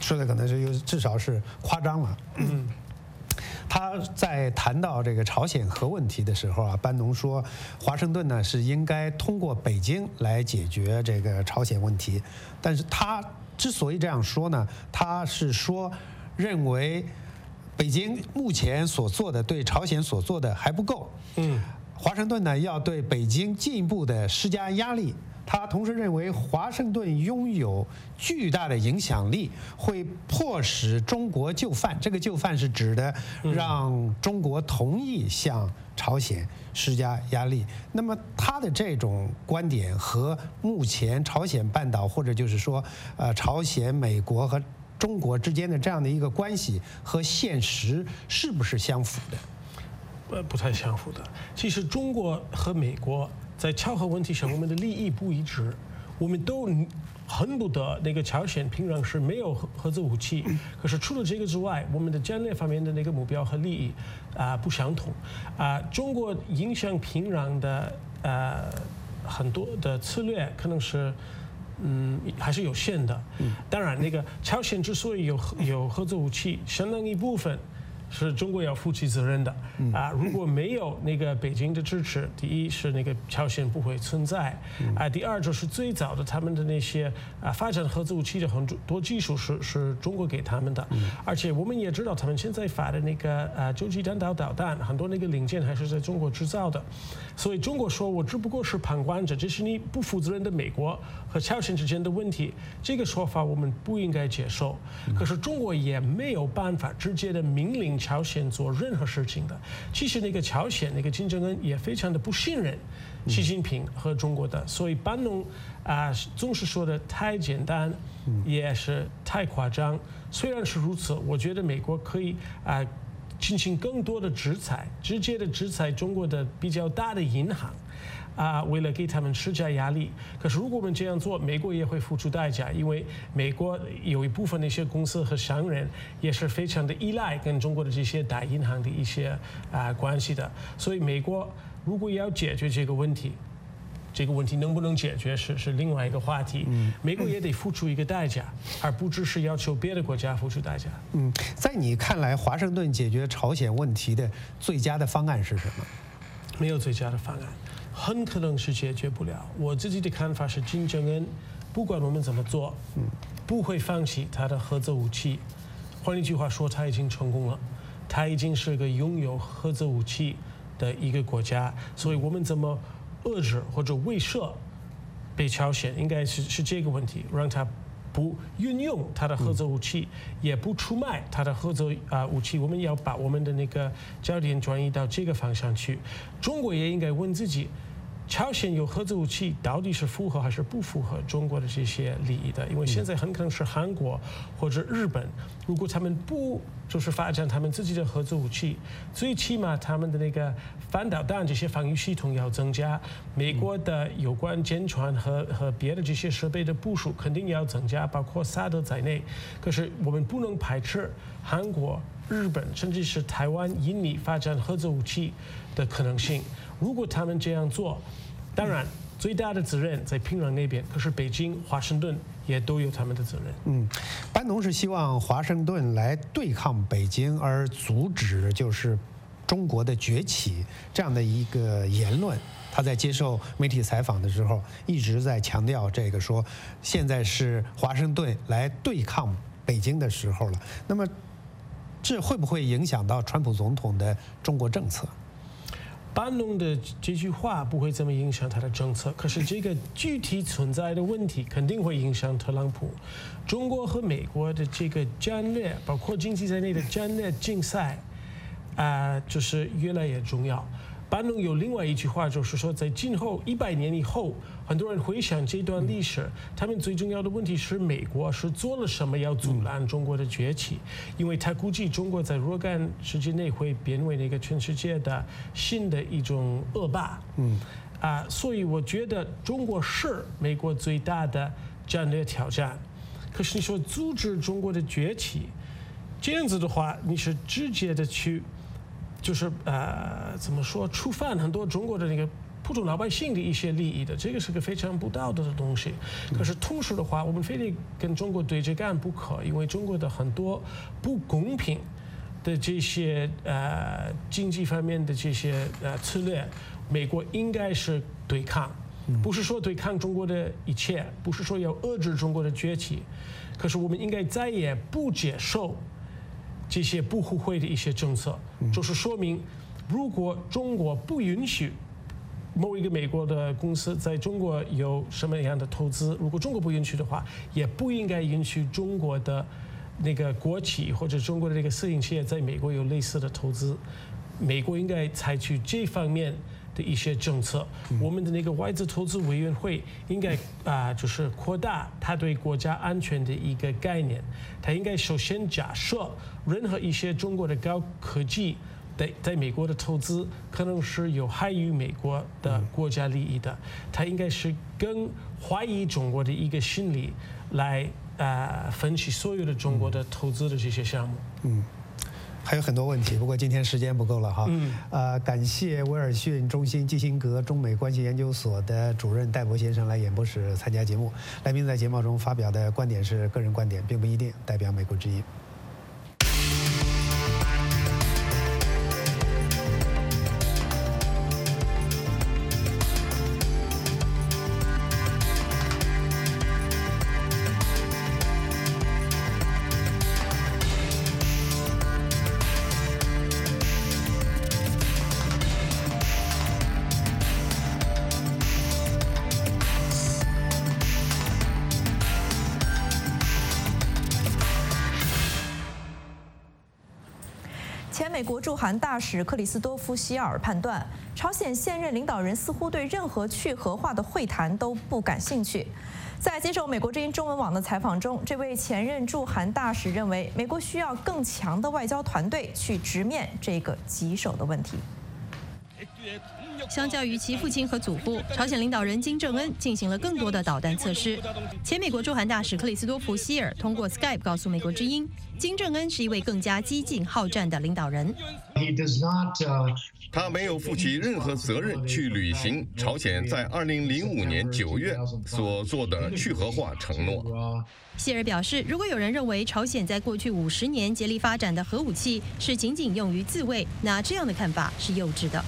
Speaker 1: 说的可能是至少是夸张了。他在谈到这个朝鲜核问题的时候啊，班农说，华盛顿呢是应该通过北京来解决这个朝鲜问题。但是他之所以这样说呢，他是说认为北京目前所做的对朝鲜所做的还不够。华盛顿呢要对北京进一步的施加压力。他同时认为，华盛顿拥有巨大的影响力，会迫使中国就范。这个就范是指的让中国同意向朝鲜施加压力。那么他的这种观点和目前朝鲜半岛，或者就是说，朝鲜、美国和中国之间的这样的一个关系和现实是不是相符
Speaker 4: 的？不太相符的。其实中国和美国在朝核问题上，我们的利益不一致，我们都恨不得那个朝鲜平壤是没有核子武器。可是除了这个之外，我们的战略方面的那个目标和利益不相同。中国影响平壤的很多的策略可能是还是有限的。当然，那个朝鲜之所以有核子武器，相当一部分是中国要负起责任的。如果没有那个北京的支持，第一是那个朝鲜不会存在，第二就是最早的他们的那些发展核子武器的很多技术是中国给他们的，而且我们也知道他们现在发的那个洲际弹道导弹，很多那个零件还是在中国制造的，所以中国说我只不过是旁观者，这是你不负责任的美国和朝鲜之间的问题，这个说法我们不应该接受。可是中国也没有办法直接的命令朝鲜做任何事情的。其实那个朝鲜那个金正恩也非常的不信任习近平和中国的，所以班农总是说的太简单，也是太夸张。虽然是如此，我觉得美国可以进行更多的制裁，直接的制裁中国的比较大的银行。为了给他们施加压力，可是如果我们这样做，美国也会付出代价，因为美国有一部分那些公司和商人也是非常的依赖跟中国的这些大银行的一些关系的，所以美国如果要解决这个问题，这个问题能不能解决是另外一个话题，美国也得付出一个代价，而不只是要求别的国家付出代价。
Speaker 1: 在你看来，华盛顿解决朝鲜问题的最佳的方案是什么？
Speaker 4: 没有最佳的方案。很可能是解决不了。我自己的看法是，金正恩不管我们怎么做，不会放弃他的核子武器。换一句话说，他已经成功了，他已经是个拥有核子武器的一个国家。所以我们怎么遏制或者威慑北朝鲜，应该是这个问题，让他不运用他的核子武器，也不出卖他的核子武器。我们要把我们的那个焦点转移到这个方向去。中国也应该问自己，朝鲜有核子武器到底是符合还是不符合中国的这些利益的？因为现在很可能是韩国或者日本，如果他们不就是发展他们自己的核子武器，最起码他们的那个反导弹这些防御系统要增加，美国的有关舰船和别的这些设备的部署肯定要增加，包括萨德在内。可是我们不能排斥韩国、日本甚至是台湾、印尼发展核子武器的可能性。如果他们这样做，当然最大的责任在平壤那边，可是北京、华盛顿也都有他们的责任。
Speaker 1: 班农是希望华盛顿来对抗北京，而阻止就是中国的崛起这样的一个言论。他在接受媒体采访的时候一直在强调这个，说现在是华盛顿来对抗北京的时候了。那么这会不会影响到川普总统的中国政策？
Speaker 4: 班农的这句话不会这么影响他的政策，可是这个具体存在的问题肯定会影响特朗普。中国和美国的这个战略，包括经济在内的战略竞赛，就是越来越重要。班农有另外一句话，就是说，在今后100年以后，很多人回想这段历史，他们最重要的问题是美国是做了什么要阻拦中国的崛起，因为他估计中国在若干时间内会变为那个全世界的新的一种恶霸。所以我觉得中国是美国最大的战略挑战。可是你说阻止中国的崛起，这样子的话，你是直接的去。就是怎么说，触犯很多中国的那个普通老百姓的一些利益的，这个是个非常不道德的东西。可是同时的话，我们非得跟中国对着干不可，因为中国的很多不公平的这些经济方面的这些策略，美国应该是对抗，不是说对抗中国的一切，不是说要遏制中国的崛起，可是我们应该再也不接受这些不互惠的一些政策，就是说明，如果中国不允许某一个美国的公司在中国有什么样的投资，如果中国不允许的话，也不应该允许中国的那个国企或者中国的那个私营企业在美国有类似的投资。美国应该采取这方面的一些政策。我们的那个外资投资委员会应该就是扩大它对国家安全的一个概念。它应该首先假设任何一些中国的高科技在美国的投资可能是有害于美国的国家利益的。它应该是更怀疑中国的一个心理来分析所有的中国的投资的这些项目。
Speaker 1: 还有很多问题，不过今天时间不够了哈。感谢威尔逊中心基辛格中美关系研究所的主任戴博先生来演播室参加节目。来宾在节目中发表的观点是个人观点，并不一定代表美国之音。
Speaker 2: 前美国驻韩大使克里斯多夫·希尔判断，朝鲜现任领导人似乎对任何去核化的会谈都不感兴趣。在接受美国之音中文网的采访中，这位前任驻韩大使认为，美国需要更强的外交团队去直面这个棘手的问题。
Speaker 3: 相较于其父亲和祖父，朝鲜领导人金正恩进行了更多的导弹测试。前美国驻韩大使克里斯多夫·希尔通过 Skype 告诉美国之音，金正恩是一位更加激进好战的领导人。
Speaker 5: 他没有负起任何责任去履行朝鲜在2005年9月所做的去核化承诺。
Speaker 3: 希尔表示，如果有人认为朝鲜在过去50年竭力发展的核武器是仅仅用于自卫，那这样的看法是幼稚的。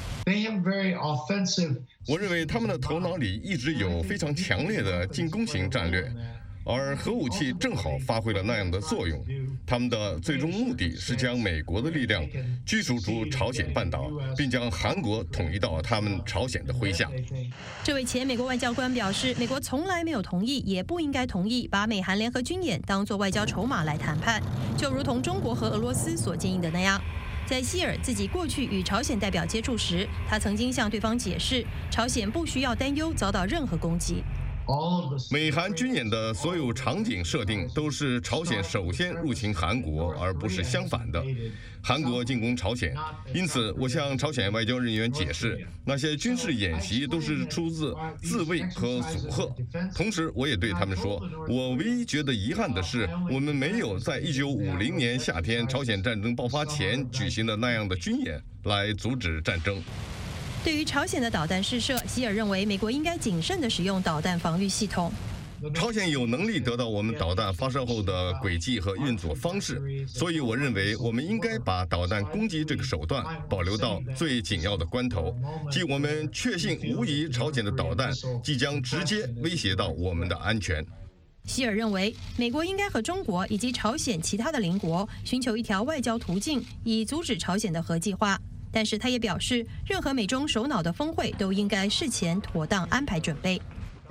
Speaker 5: 我认为他们的头脑里一直有非常强烈的进攻型战略，而核武器正好发挥了那样的作用。他们的最终目的是将美国的力量驱逐出朝鲜半岛，并将韩国统一到他们朝鲜的麾下。
Speaker 3: 这位前美国外交官表示，美国从来没有同意，也不应该同意把美韩联合军演当作外交筹码来谈判，就如同中国和俄罗斯所建议的那样。在希尔自己过去与朝鲜代表接触时，他曾经向对方解释，朝鲜不需要担忧遭到任何攻击。
Speaker 5: 美韩军演的所有场景设定都是朝鲜首先入侵韩国，而不是相反的。韩国进攻朝鲜，因此我向朝鲜外交人员解释，那些军事演习都是出自自卫和阻吓。同时，我也对他们说，我唯一觉得遗憾的是，我们没有在1950年夏天朝鲜战争爆发前举行的那样的军演来阻止战争。
Speaker 3: 对于朝鲜的导弹试射，希尔认为美国应该谨慎地使用导弹防御系统。
Speaker 5: 朝鲜有能力得到我们导弹发射后的轨迹和运作方式，所以我认为我们应该把导弹攻击这个手段保留到最紧要的关头，即我们确信无疑朝鲜的导弹即将直接威胁到我们的安全。
Speaker 3: 希尔认为，美国应该和中国以及朝鲜其他的邻国寻求一条外交途径，以阻止朝鲜的核计划。但是他也表示，任何美中首脑的峰会都应该事前妥当安排准备。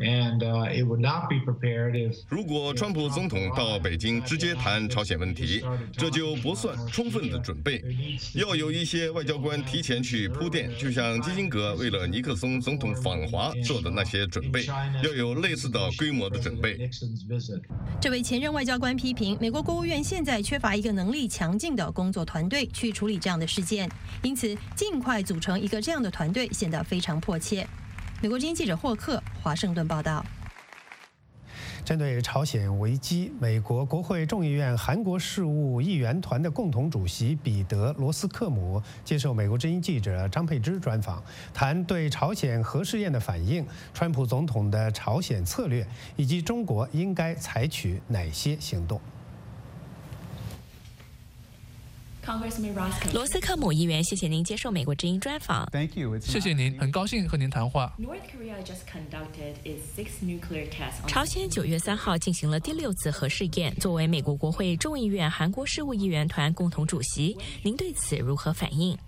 Speaker 5: 如果川普总统到北京直接谈朝鲜问题，这就不算充分的准备。要有一些外交官提前去铺垫，就像基辛格为了尼克松总统访华做的那些准备，要有类似的规模的准备。
Speaker 3: 这位前任外交官批评，美国国务院现在缺乏一个能力强劲的工作团队去处理这样的事件，因此尽快组成一个这样的团队显得非常迫切。美国之音记者霍克华盛顿报道。
Speaker 1: 针对朝鲜危机，美国国会众议院韩国事务议员团的共同主席彼得·罗斯克姆接受美国之音记者张佩芝专访，谈对朝鲜核试验的反应、川普总统的朝鲜策略，以及中国应该采取哪些行动。
Speaker 6: 罗斯克姆议员，谢谢您接受美国之音专访。
Speaker 20: 谢谢您，很高兴和您谈话。
Speaker 6: 朝鲜9月3号进行了第6次核试验，作为美国国会众议院韩国事务议员团共同主席，您对此如何反应？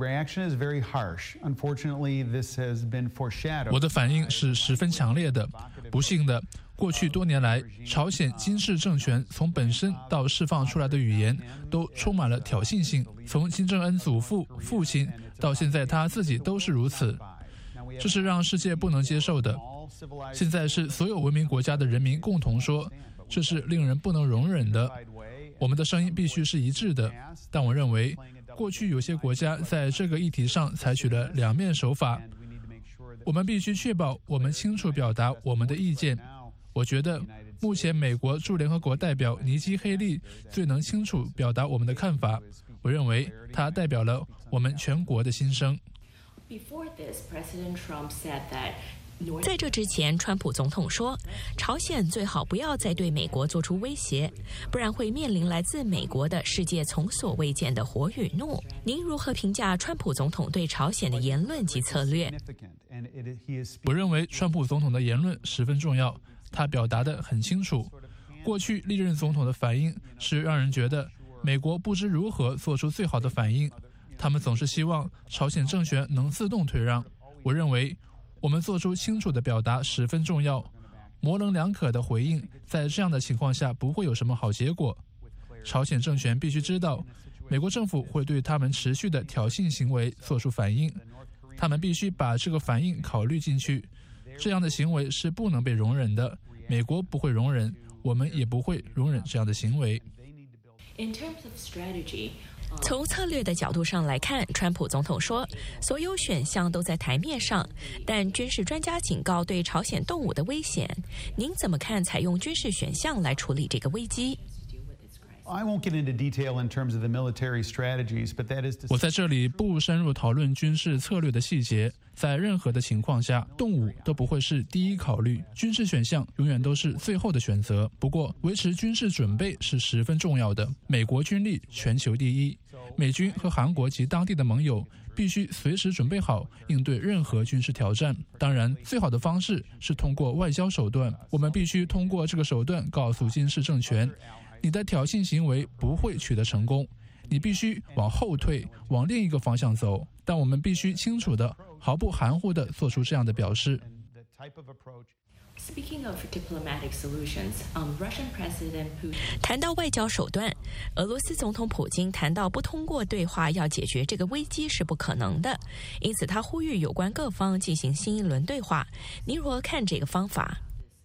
Speaker 20: 我的反应是十分强烈的。不幸的，过去多年来，朝鲜金氏政权从本身到释放出来的语言都充满了挑衅性，从金正恩祖父、父亲到现在他自己都是如此，这是让世界不能接受的。现在是所有文明国家的人民共同说，这是令人不能容忍的。我们的声音必须是一致的，但我认为过去有些国家在这个议题上采取了两面手法，我们必须确保我们清楚表达我们的意见。我觉得目前美国驻联合国代表尼基·黑利最能清楚表达我们的看法，我认为他代表了我们全国的心声。
Speaker 6: 在这之前，川普总统说，朝鲜最好不要再对美国做出威胁，不然会面临来自美国的世界从所未见的火与怒。您如何评价川普总统对朝鲜的言论及策略？
Speaker 20: 我认为川普总统的言论十分重要，他表达得很清楚。过去历任总统的反应是让人觉得美国不知如何做出最好的反应，他们总是希望朝鲜政权能自动退让。我认为我们做出清楚的表达十分重要，模棱两可的回应在这样的情况下不会有什么好结果。朝鲜政权必须知道，美国政府会对他们持续的挑衅行为做出反应，他们必须把这个反应考虑进去。这样的行为是不能被容忍的，美国不会容忍，我们也不会容忍这样的行为。
Speaker 6: 从策略的角度上来看，川普总统说，所有选项都在台面上，但军事专家警告对朝鲜动武的危险。您怎么看采用军事选项来处理这个危机？
Speaker 20: 我在这里不深入讨论军事策略的细节，在任何的情况下，动武都不会是第一考虑，军事选项永远都是最后的选择。不过，维持军事准备是十分重要的。美国军力全球第一，美军和韩国及当地的盟友必须随时准备好应对任何军事挑战。当然，最好的方式是通过外交手段，我们必须通过这个手段告诉金氏政权，你的挑衅行为不会取得成功，你必须往后退，往另一个方向走。但我们必须清楚的、毫不含糊的做出这样的表示。
Speaker 6: 谈到外交手段，俄罗斯总统普京谈到不通过对话要解决这个危机是不可能的，因此他呼吁有关各方进行新一轮对话。您如何看这个方法？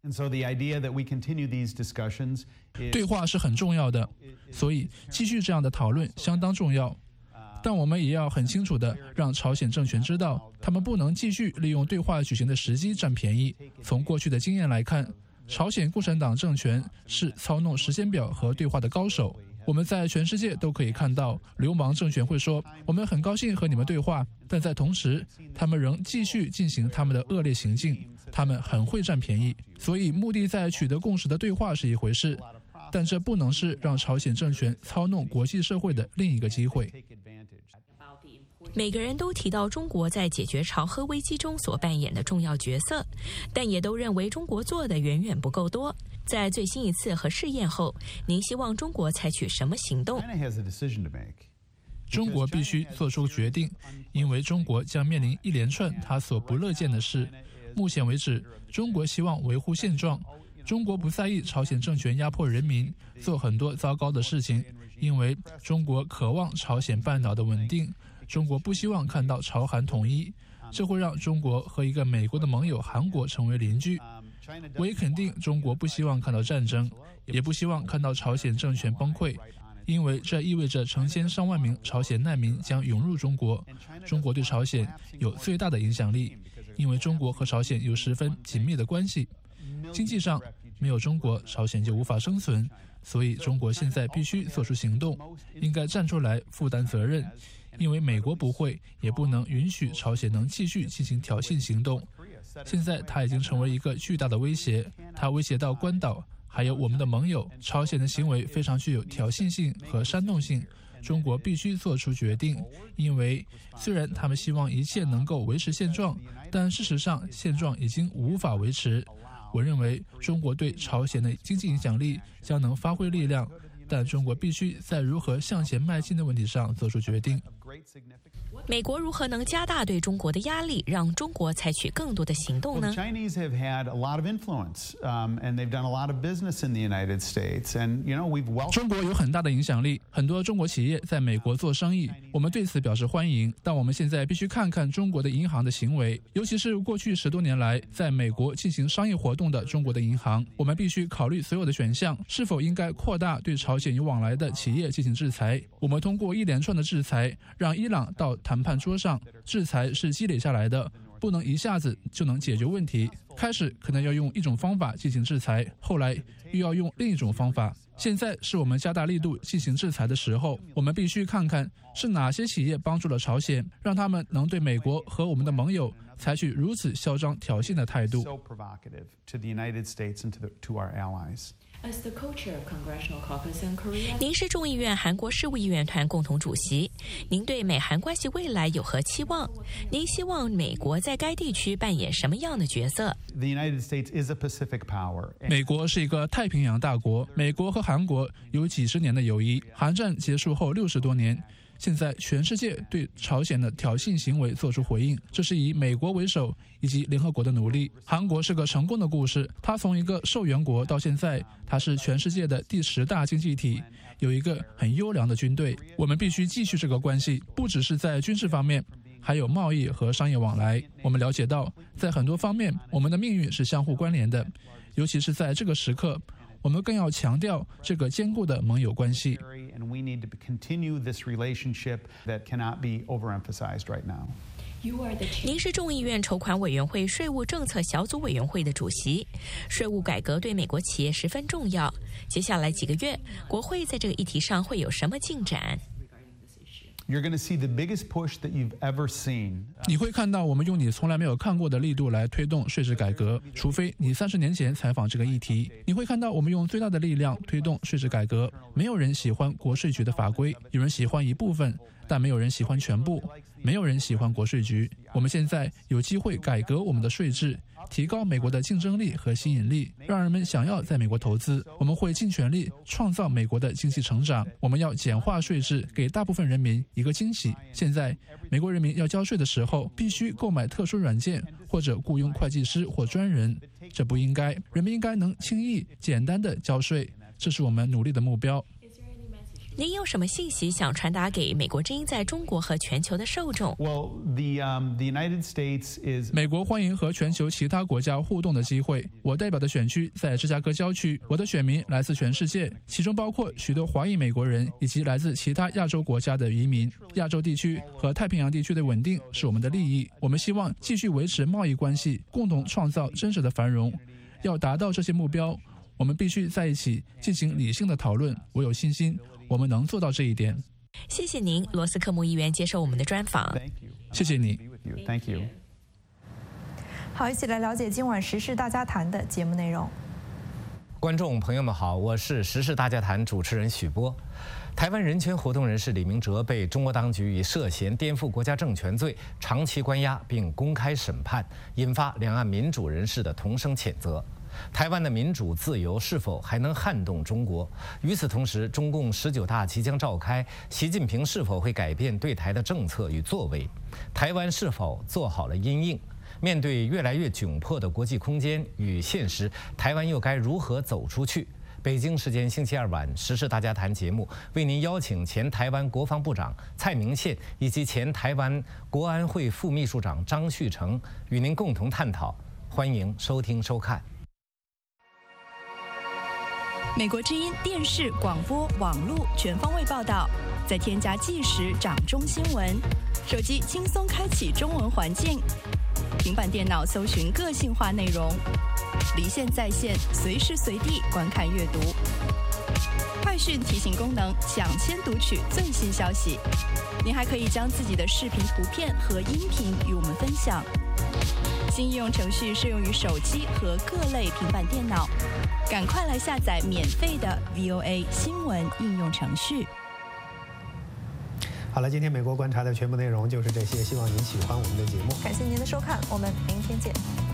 Speaker 20: 对话是很重要的，所以继续这样的讨论相当重要。但我们也要很清楚地让朝鲜政权知道，他们不能继续利用对话举行的时机占便宜。从过去的经验来看，朝鲜共产党政权是操弄时间表和对话的高手。我们在全世界都可以看到，流氓政权会说，我们很高兴和你们对话，但在同时，他们仍继续进行他们的恶劣行径。他们很会占便宜，所以目的在取得共识的对话是一回事，但这不能是让朝鲜政权操弄国际社会的另一个机会。
Speaker 6: 每个人都提到中国在解决朝核危机中所扮演的重要角色，但也都认为中国做的远远不够多。在最新一次核试验后，您希望中国采取什么行动？
Speaker 20: 中国必须做出决定，因为中国将面临一连串他所不乐见的事。目前为止，中国希望维护现状，中国不在意朝鲜政权压迫人民，做很多糟糕的事情，因为中国渴望朝鲜半岛的稳定，中国不希望看到朝韩统一，这会让中国和一个美国的盟友韩国成为邻居。我也肯定中国不希望看到战争，也不希望看到朝鲜政权崩溃，因为这意味着成千上万名朝鲜难民将涌入中国。中国对朝鲜有最大的影响力，因为中国和朝鲜有十分紧密的关系。经济上， 没有中国，朝鲜就无法生存。所以中国现在必须做出行动，应该站出来负担责任，因为美国不会也不能允许朝鲜能继续进行挑衅行动。现在它已经成为一个巨大的威胁，它威胁到关岛，还有我们的盟友。朝鲜的行为非常具有挑衅性和煽动性，中国必须做出决定，因为虽然他们希望一切能够维持现状，但事实上现状已经无法维持。我认为中国对朝鲜的经济影响力将能发挥力量，但中国必须在如何向前迈进的问题上做出决定。
Speaker 6: 美国如何能加大对中国的压力，让中国采取更多的行动呢？
Speaker 20: 中国有很大的影响力，很多中国企业在美国做生意，我们对此表示欢迎。但我们现在必须看看中国的银行的行为，尤其是过去10多年来在美国进行商业活动的中国的银行。我们必须考虑所有的选项，是否应该扩大对朝鲜有往来的企业进行制裁。我们通过一连串的制裁，让伊朗到谈判桌上。制裁是积累下来的，不能一下子就能解决问题。开始可能要用一种方法进行制裁，后来又要用另一种方法。现在是我们加大力度进行制裁的时候，我们必须看看是哪些企业帮助了朝鲜，让他们能对美国和我们的盟友采取如此嚣张挑衅的态度。
Speaker 6: 您是众议院韩国事务议员团共同主席，您对美韩关系未来有何期望？您希望美国在该地区扮演什么样的角色？
Speaker 20: 美国是一个太平洋大国，美国和韩国有几十年的友谊，韩战结束后60多年。现在全世界对朝鲜的挑衅行为做出回应，这是以美国为首以及联合国的努力。韩国是个成功的故事，它从一个受援国到现在，它是全世界的第10大经济体，有一个很优良的军队。我们必须继续这个关系，不只是在军事方面，还有贸易和商业往来。我们了解到，在很多方面，我们的命运是相互关联的，尤其是在这个时刻，我们更要强调这个坚固的盟友关系。
Speaker 6: 您是众议院筹款委员会税务政策小组委员会的主席，税务改革对美国企业十分重要。接下来几个月，国会在这个议题上会有什么进展？
Speaker 20: 你会看到我们用你从来没有看过的力度来推动税制改革，除非你30年前采访这个议题。你会看到我们用最大的力量推动税制改革。没有人喜欢国税局的法规，有人喜欢一部分，但没有人喜欢全部。没有人喜欢国税局。我们现在有机会改革我们的税制，提高美国的竞争力和吸引力，让人们想要在美国投资。我们会尽全力创造美国的经济成长。我们要简化税制，给大部分人民一个惊喜。现在，美国人民要交税的时候，必须购买特殊软件或者雇佣会计师或专人，这不应该。人们应该能轻易、简单地交税，这是我们努力的目标。
Speaker 6: 您有什么信息想传达给美国之音在中国和全球的受众？
Speaker 20: 美国欢迎和全球其他国家互动的机会。我代表的选区在芝加哥郊区，我的选民来自全世界，其中包括许多华裔美国人以及来自其他亚洲国家的移民。亚洲地区和太平洋地区的稳定是我们的利益。我们希望继续维持贸易关系，共同创造真实的繁荣。要达到这些目标，我们必须在一起进行理性的讨论。我有信心我们能做到这一点。
Speaker 6: 谢谢您，罗斯科姆议员接受我们的专访。
Speaker 20: 谢谢你。
Speaker 2: 好，一起来了解今晚时事大家谈的节目内容。
Speaker 8: 观众朋友们好，我是时事大家谈主持人许波。台湾人权活动人士李明哲被中国当局以涉嫌颠覆国家政权罪长期关押并公开审判，引发两岸民主人士的同声谴责。台湾的民主自由是否还能撼动中国？与此同时，中共19大即将召开，习近平是否会改变对台的政策与作为？台湾是否做好了因应？面对越来越窘迫的国际空间与现实，台湾又该如何走出去？北京时间星期2晚，时事大家谈节目为您邀请前台湾国防部长蔡明宪以及前台湾国安会副秘书长张旭成与您共同探讨。欢迎收听收看。
Speaker 22: 美国之音电视、广播、网络全方位报道，再添加即时掌中新闻，手机轻松开启中文环境， 平板电脑搜寻个性化内容，离线在线，随时随地观看阅读。快讯提醒功能，抢先读取最新消息。您还可以将自己的视频、图片和音频与我们分享。新应用程序适用于手机和各类平板电脑，赶快来下载免费的 VOA 新闻应用程序。
Speaker 1: 好了，今天美国观察的全部内容就是这些，希望您喜欢我们的节目。
Speaker 2: 感谢您的收看，我们明天见。